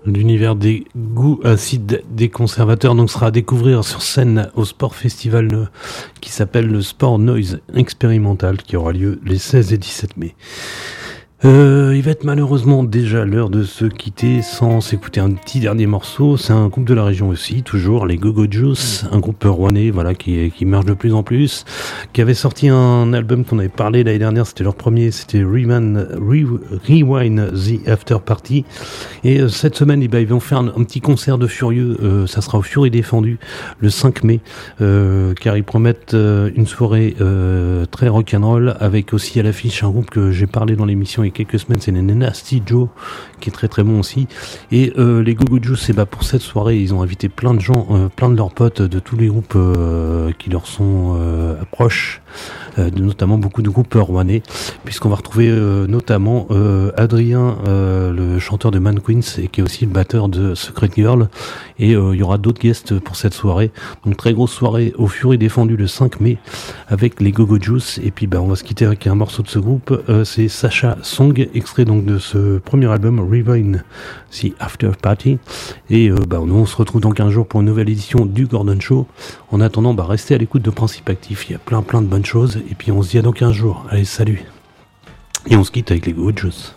l'univers des goûts acides des conservateurs donc sera à découvrir sur scène au Sport Festival qui s'appelle le Sport Noise Expérimental qui aura lieu les 16 et 17 mai. Il va être malheureusement déjà l'heure de se quitter sans s'écouter un petit dernier morceau. C'est un groupe de la région aussi, toujours les Go Go Juice, un groupe rouennais, voilà, qui marche de plus en plus, qui avait sorti un album qu'on avait parlé l'année dernière, c'était leur premier, c'était Rewind the After Party. Et cette semaine, ils vont faire un petit concert de furieux, ça sera au Furie Défendu le 5 mai, car ils promettent une soirée très rock'n'roll avec aussi à l'affiche un groupe que j'ai parlé dans l'émission il y a quelques semaines, c'est les Nasty Joe qui est très très bon aussi. Et les Go Go Juice, pour cette soirée ils ont invité plein de gens, plein de leurs potes de tous les groupes qui leur sont proches, notamment beaucoup de groupes rouennais, puisqu'on va retrouver notamment Adrien, le chanteur de Man Queens et qui est aussi le batteur de Secret Girl, et il y aura d'autres guests pour cette soirée, donc très grosse soirée au Furie Défendu le 5 mai avec les Go Go Juice. Et puis on va se quitter avec un morceau de ce groupe, c'est Sacha Song, extrait donc de ce premier album Rewind the After Party. Et nous on se retrouve dans 15 jours pour une nouvelle édition du Gordon Show. En attendant, restez à l'écoute de Principe Actif, il y a plein de bonnes choses, et puis on se dit à dans 15 jours. Allez, salut. Et on se quitte avec les Go Go Juice.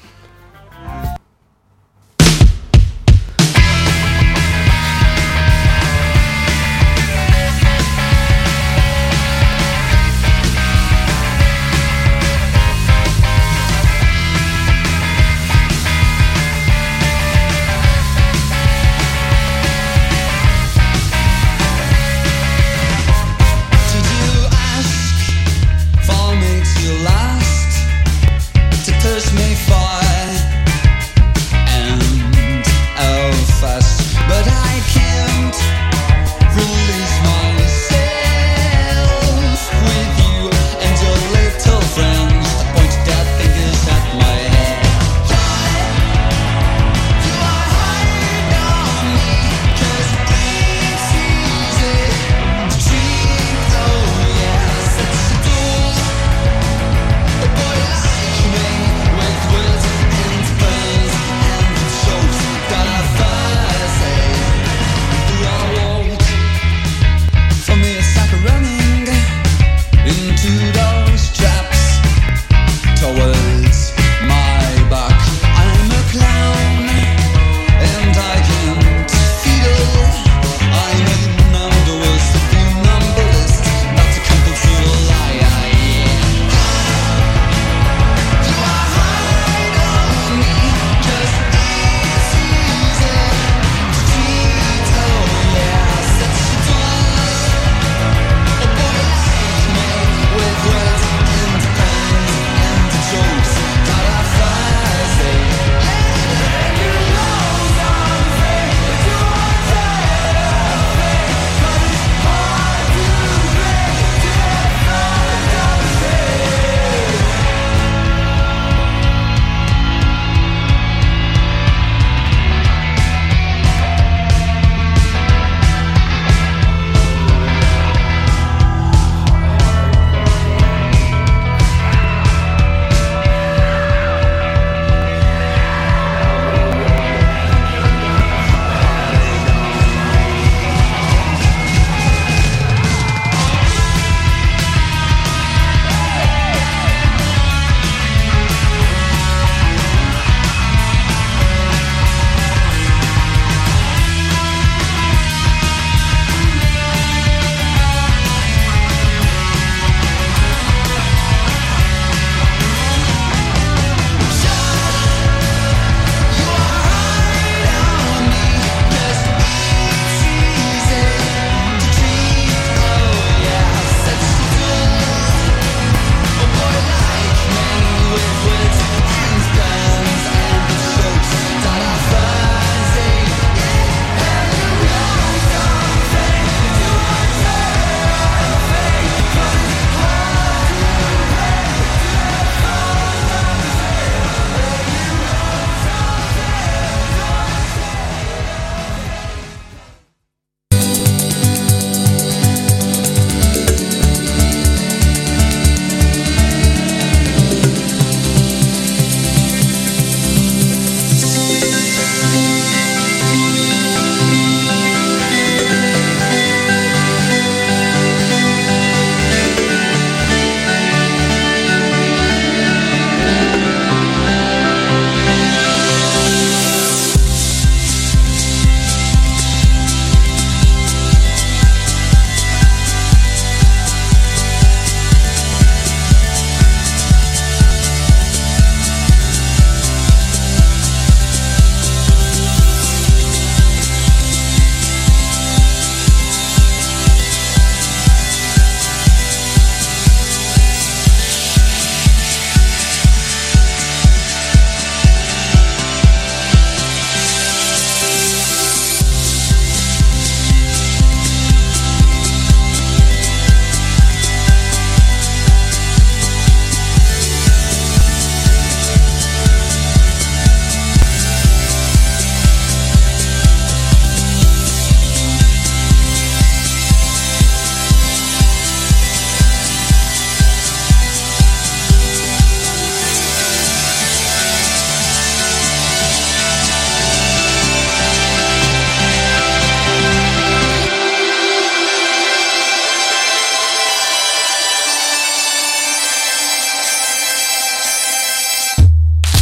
Push me far. with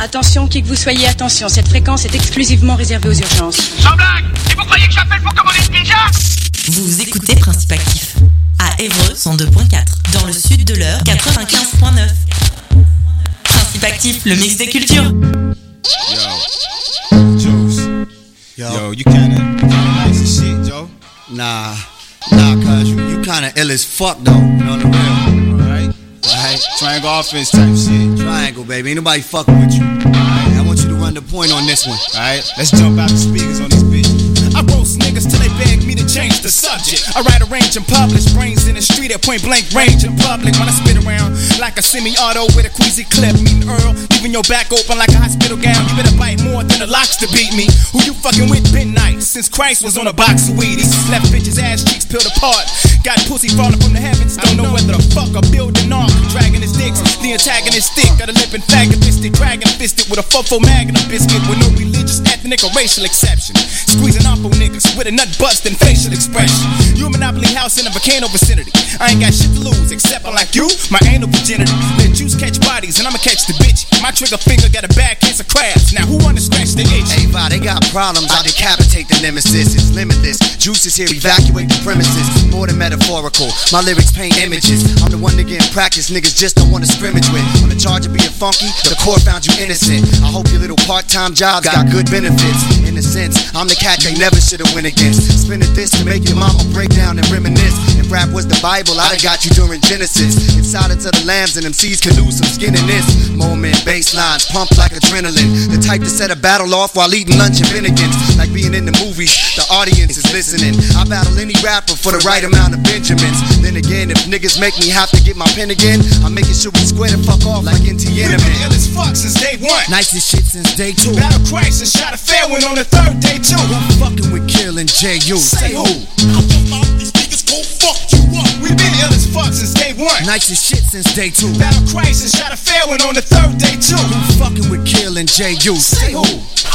Attention, qui que vous soyez, attention, cette fréquence est exclusivement réservée aux urgences. Sans blague! Et vous croyez que j'appelle pour commander une pizza? Vous écoutez Principe Actif à Évreux 102.4, dans le sud de l'Eure 95.9. Principe Actif, le mix des cultures. Yo, Juice. Yo, you kinda nice as shit, Joe. Nah, cuz you kinda ill as fuck though, you know the real. Alright. Triangle offense type shit. Triangle, baby, ain't nobody fucking with you. Alright, I want you to run the point on this one. Alright, let's jump out the speakers on these bitches. I roast niggas till they beg me to change the subject. I write, arrange, and publish brains in the street at point blank range in public. When I spit around like a semi-auto with a queasy clip, meeting Earl, leaving your back open like a hospital gown. You better bite more than the locks to beat me. Who you fucking with been nice since Christ was on a box of Wheaties. Left bitches' ass cheeks peeled apart. Got pussy falling from the heavens. Don't know whether the fuck a building ark. Dragging his dicks, the antagonist stick. Got a lip antagonistic, dragon fisted with a fofo magnum biscuit with no religious, ethnic, or racial exception. Squeezing off on niggas with a nut busting facial expression. You a Monopoly house in a volcano vicinity. I ain't got shit to lose except unlike you, my anal virginity. Let juice catch bodies and I'ma catch the bitch. My trigger finger got a bad case of crabs. Now who wanna scratch the itch? Hey, Va, they got problems. I decapitate the nemesis. It's limitless. Juice is here, evacuate the premises. More than metaphorical. My lyrics paint images. I'm the one to get in practice. Niggas just don't wanna scrimmage with. On the charge of being funky, the court found you innocent. I hope your little part-time jobs got good benefits. In a sense, I'm the cat they never should've went against. Spinning this to make your mama break down and reminisce. If rap was the Bible, I'd have got you during Genesis. It's silence of the lambs and MCs can lose some skin in this moment. Bass lines pump like adrenaline. The type to set a battle off while eating lunch and Bennigan's. Like being in the movies, the audience is listening. I battle any rapper for the right amount of Benjamins. Then again, if niggas make me have to get my pen again, I'm making sure we square the fuck off like NT We've been ill as fuck since day one. Nicest shit since day two. Battle Christ and shot a fair one on the third day too. Who fucking with Kill and J.U.? Say who? These niggas gon' fuck you up. We've been ill as fuck since day one. Nicest shit since day two. Battle Christ and shot a fair one on the third day too. Who fucking with Kill and J.U.? Say who?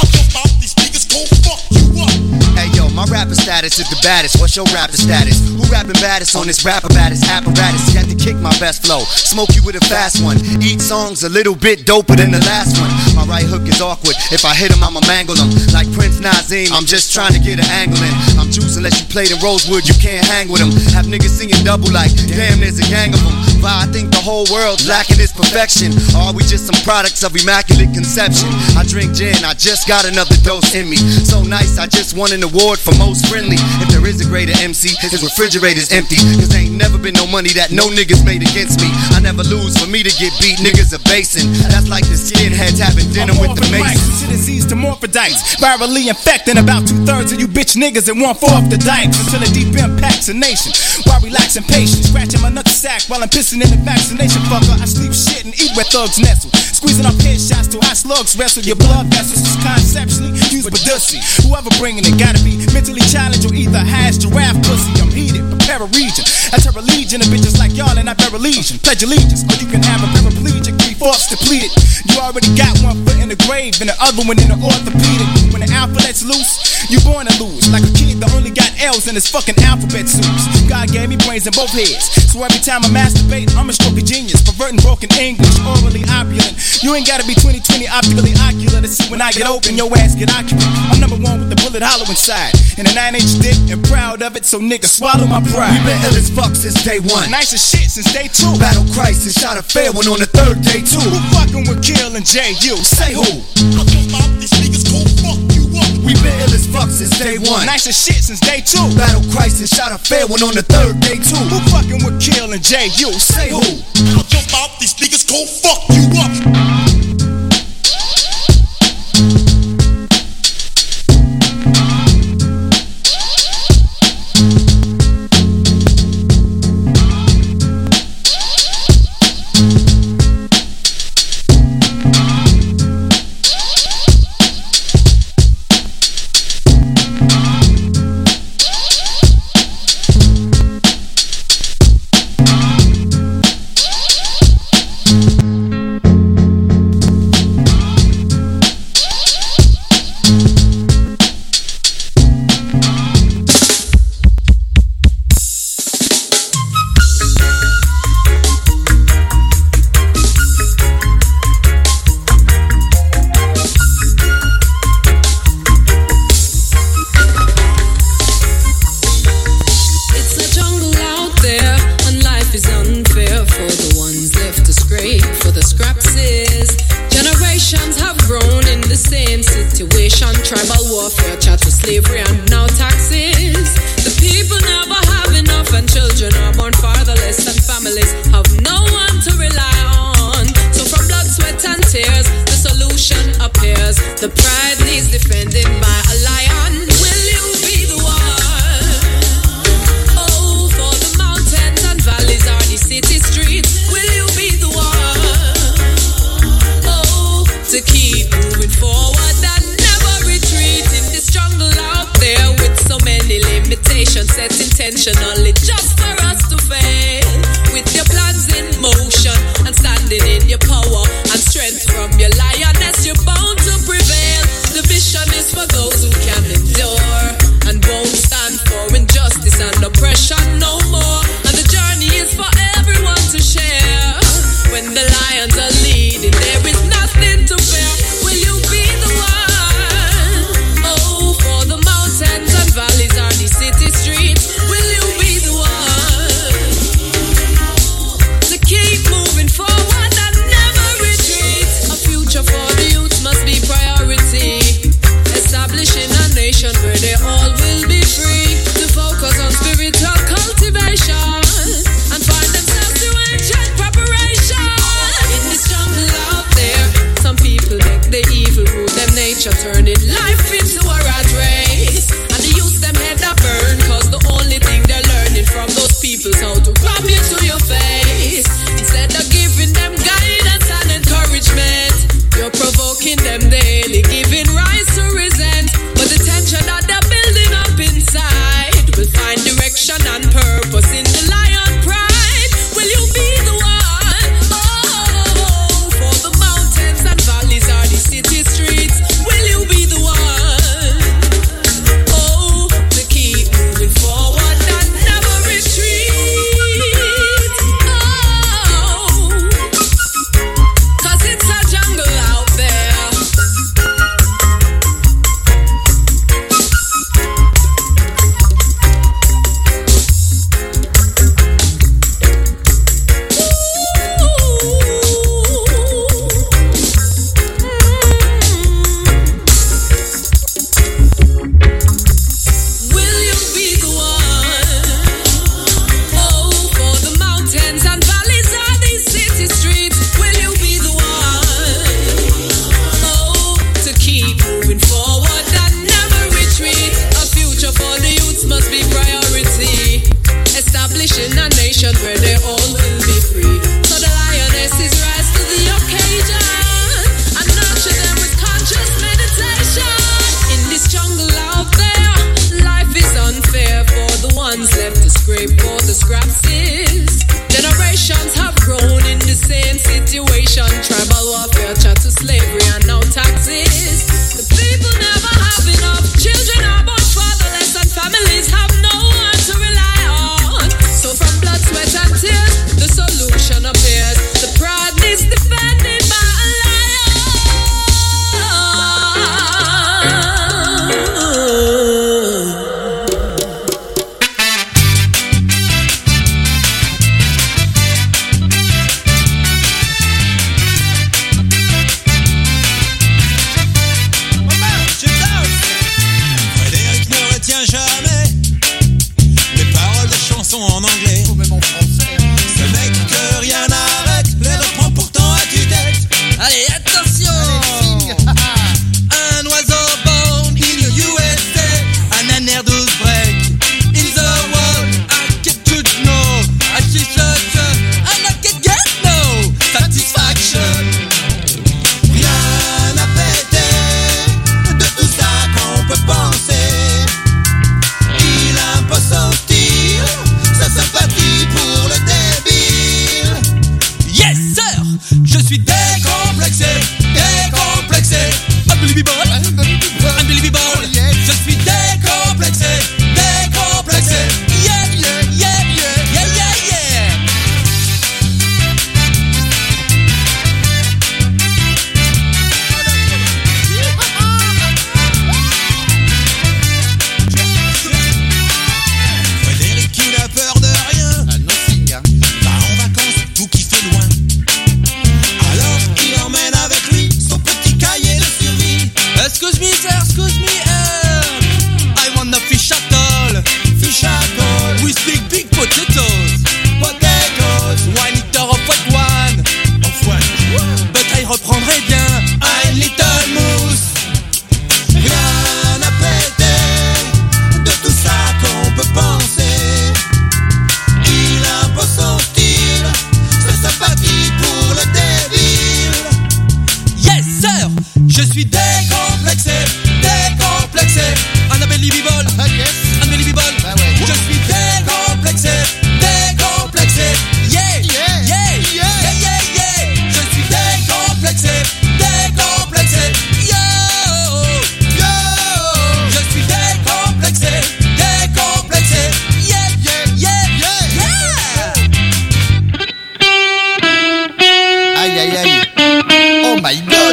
These niggas gon' fuck you up. Hey yo, my rapper status is the baddest. What's your rapper status? Who rapping baddest on this rapper baddest apparatus? You had to kick my best flow, smoke you with a fast one. Each song's a little bit doper than the last one. My right hook is awkward. If I hit him, I'ma mangle him. Like Prince Nazim, I'm just trying to get an angle in. I'm juice unless you played in Rosewood, you can't hang with him. Have niggas singing double like, damn, there's a gang of them. But I think the whole world's lacking this perfection. Or are we just some products of immaculate conception? I drink gin, I just got another dose in me. So nice, I just won an award for most friendly. If there is a greater MC, his refrigerator's empty. Cause there ain't never been no money that no niggas made against me. I never lose, for me to get beat, niggas are basing. That's like the skinheads having dinner with the Masons. To disease to morphidites, virally infecting about 2/3 of you bitch niggas and 1/4 the dikes. Until a deep impacts a nation. While relaxing patient, scratching my nutsack while I'm pissing in the vaccination fucker. I sleep shit and eat where thugs nestle. Squeezing up headshots till high slugs wrestle your blood vessels. Is conceptually used but dussy. Whoever bringing it gotta be mentally challenged or either has giraffe pussy. I'm heated, prepare a region. I tear a legion of bitches like y'all and I bear a legion. Pledge allegiance, or you can have a paraplegic, 3/4 depleted. You already got one foot in the grave and the other one in the orthopedic. When the alpha lets loose, you born to lose. Like a kid that only got L's in his fucking alphabet suits. God gave me brains in both heads, so every time I masturbate, I'm a stroke of genius. Perverting broken English, orally opulent. You ain't gotta be 20/20 optically ocular to see when I get open, your ass get occupant. I'm number one with the bullet hollow inside, and a 9-inch dick, and proud of it, so nigga swallow my pride. We been ill as fuck since day one. Nice as shit since day two. Battle Christ and shot a fair one on the third day too. Who fucking with Kill and J.U.? Say who? These niggas gon' fuck you up. We been ill as fuck since day one. Nice as shit since day two. Battle Christ and shot a fair one on the third day too. Who fucking with Kill and J.U.? Say who? These niggas gon' fuck you up. slavery and now taxes. The people never have enough and children are born fatherless and families have no one to rely on. So from blood, sweat and tears, the solution appears. The pride needs defending by a lion. Will you be the one? Oh, for the mountains and valleys are the city streets. Will you be the one? Oh, to keep moving forward and never retreat in this jungle out there with so many limitations set intentionally just for us to fail. With your plans in motion and standing in your power and strength from your lioness, you're bound to prevail. The vision is for those who can endure and won't stand for injustice and oppression no more. And the journey is for everyone to share. When the lions are leading, there is nothing to fear. Will you be the one? Oh, for the mountains and valleys are the city streets. Will you be the one to keep moving forward and never retreat? A future for the youth must be priority. Establishing a nation where they all will be free to focus on spiritual cultivation and find themselves through ancient preparation. In this jungle out there, some people make the evil rule them nature, turning life into a rat race. And the youth them head a burn, cause the only thing they're learning from those people's how to grab you to your face. Instead of giving them guidance and encouragement, you're provoking them daily, giving rise to resent. But the tension that they're building up inside will find direction and purpose in the lion pride. Will you be the one? Oh, for the mountains and valleys are the city streets. Will you be the one? Oh, to keep moving forward and never retreat. Oh, cause it's a jungle out there. Will you be the one? Oh, for the mountains and valleys are these city streets. Will you be the one? Oh, to keep moving forward and never retreat. A future for the youths must be priority. Establishing a nation where they all will be free. So the lionesses rise to the occasion and nurture them with conscious meditation. In this jungle out there, life is unfair for the ones left to scrape for the scrapsies. Generations have grown in the same situation. Tribal warfare, chat to slavery and now taxes. The people never have enough. Children are born fatherless and families have no one to rely on. So from blood, sweat and tears, the solution appears. The pride needs defending by a lion. Frédéric ne retient jamais les paroles de chansons en anglais. Ou même en français. Ce mec que rien n'arrête les reprend pourtant à tue-tête. Allez, attention. Un oiseau born in the USA, an air douce break in the world. I get to know, I see such and I get no satisfaction. Rien à péter de tout ça qu'on peut penser. Il impose son style, sa sympathie pour le débile. Yes sir, je suis décomplexé, décomplexé. Unbelievable, unbelievable. Je suis décomplexé, décomplexé. Yeah, yeah, yeah, yeah, yeah, yeah, yeah. Frédéric, il a peur de rien. Ah non, si, gars. Va en vacances, tout qui fait loin. Alors il emmène avec lui son petit cahier de survie. Je suis décomplexé, décomplexé. Unbelievable, unbelievable. Je suis décomplexé, décomplexé. Yeah, yeah, yeah, yeah, yeah, yeah. Je suis décomplexé, décomplexé. Yo, yo. Je suis décomplexé, décomplexé. Yeah, yeah, yeah, yeah. Aïe, aïe, aïe. Oh my god.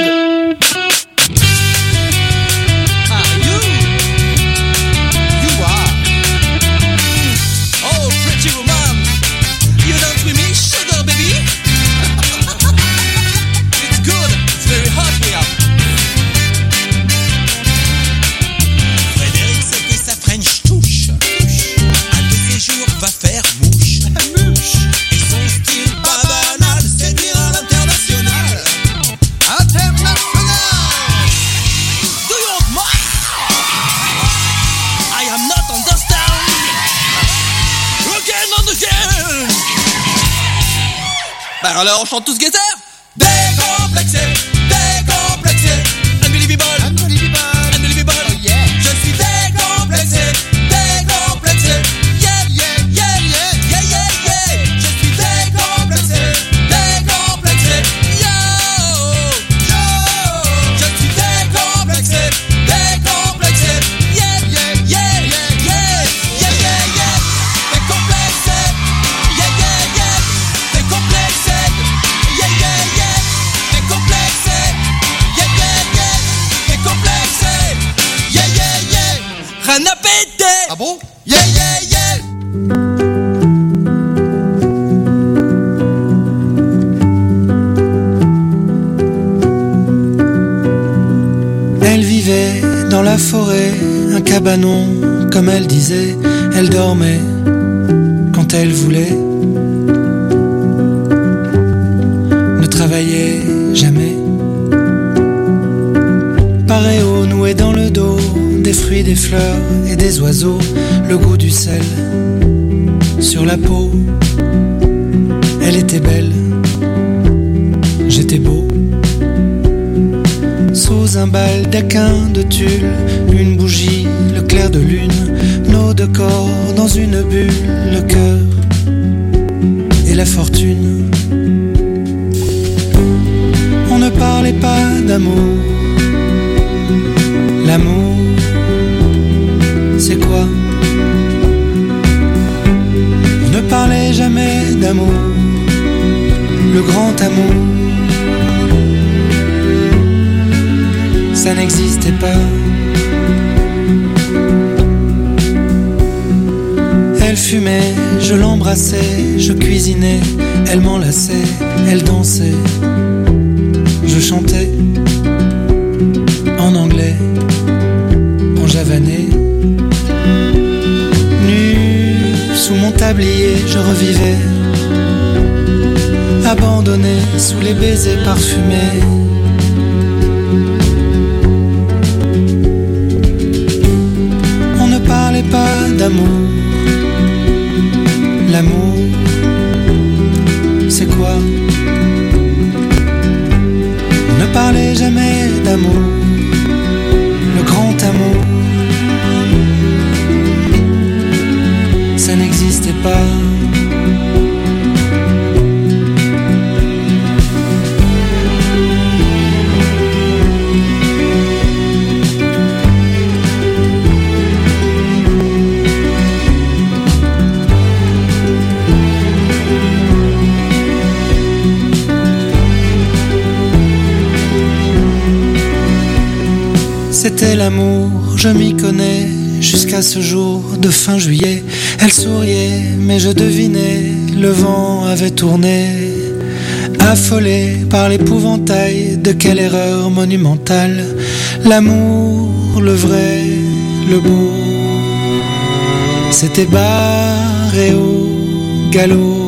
Alors on chante tous Getter. Décomplexé, décomplexé. Unbelievable, unbelievable, unbelievable. Oh yeah. Je suis décomplexé, décomplexé. Yeah, yeah, yeah, yeah, yeah, yeah, yeah. Je suis décomplexé, décomplexé. Yo, yo. Je suis décomplexé, décomplexé. Yeah, yeah, yeah, yeah, yeah, yeah, yeah, yeah. Décomplexé, yeah, yeah, yeah. Décomplexé. Yeah, yeah, yeah, décomplexé. Yeah, yeah, yeah, décomplexé. Yeah, yeah, yeah. Rien à péter. Ah bon? Yeah, yeah, yeah. Elle vivait dans la forêt, un cabanon, comme elle disait. Elle dormait quand elle voulait. Ne travaillait jamais. Paréo noué dans le dos, des fruits, des fleurs et des oiseaux. Le goût du sel sur la peau. Elle était belle, j'étais beau. Sous un baldaquin de tulle, une bougie, le clair de lune, nos deux corps dans une bulle, le cœur et la fortune. On ne parlait pas d'amour. L'amour, c'est quoi? On ne parlait jamais d'amour, le grand amour. Ça n'existait pas. Elle fumait, je l'embrassais, je cuisinais, elle m'enlaçait, elle dansait, je chantais en anglais, en javanais. Nu sous mon tablier, je revivais, abandonné sous les baisers parfumés. On ne parlait pas d'amour. L'amour, c'est quoi? On ne parlait jamais d'amour, le grand amour. Ça n'existait pas. C'était l'amour, je m'y connais, jusqu'à ce jour de fin juillet. Elle souriait, mais je devinais, le vent avait tourné. Affolé par l'épouvantail de quelle erreur monumentale. L'amour, le vrai, le beau, s'était barré au galop.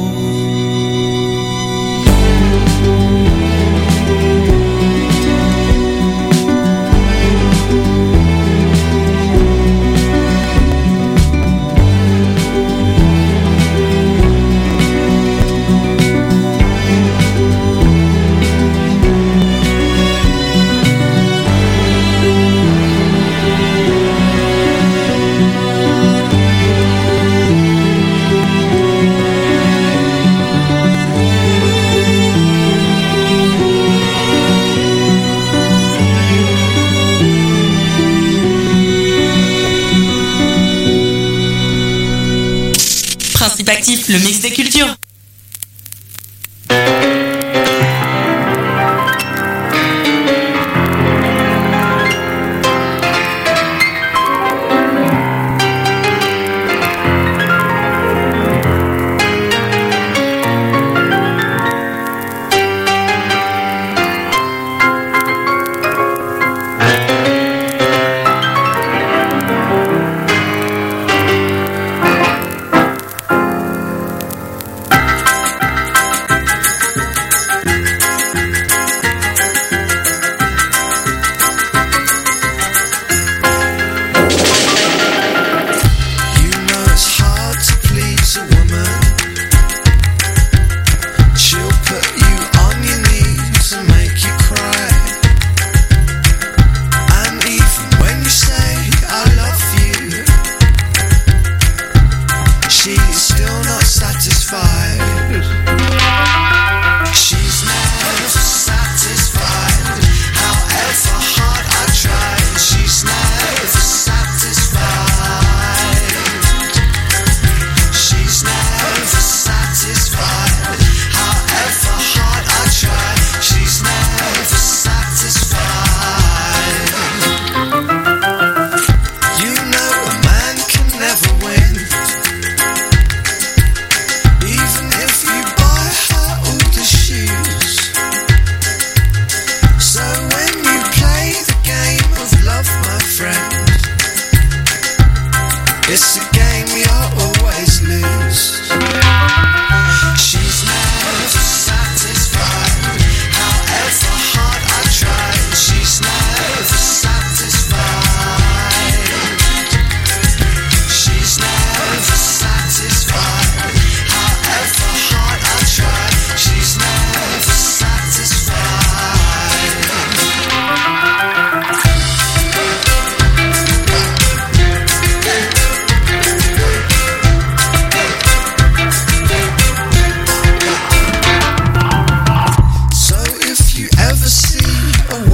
Principe Actif, le mix des cultures.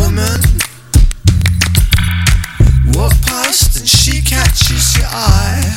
Walk past and she catches your eye.